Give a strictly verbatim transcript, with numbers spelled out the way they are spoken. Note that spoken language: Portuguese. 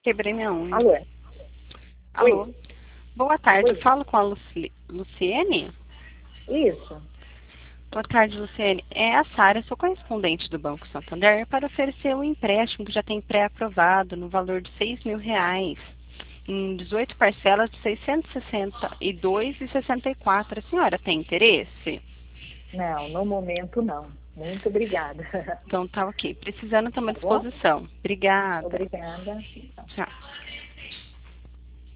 Quebrei minha unha. Alô? Alô? Oi. Boa tarde, eu Oi. falo com a Luci... Luciene? Isso. Boa tarde, Luciene. É a Sara, sou correspondente do Banco Santander para oferecer um empréstimo que já tem pré-aprovado no valor de seis mil reais, em dezoito parcelas de seiscentos e sessenta e dois reais e sessenta e quatro centavos. A senhora tem interesse? Não, no momento não. Muito obrigada. Então tá ok. Precisando, estamos Tá à bom? disposição. Obrigada. Obrigada. Tchau.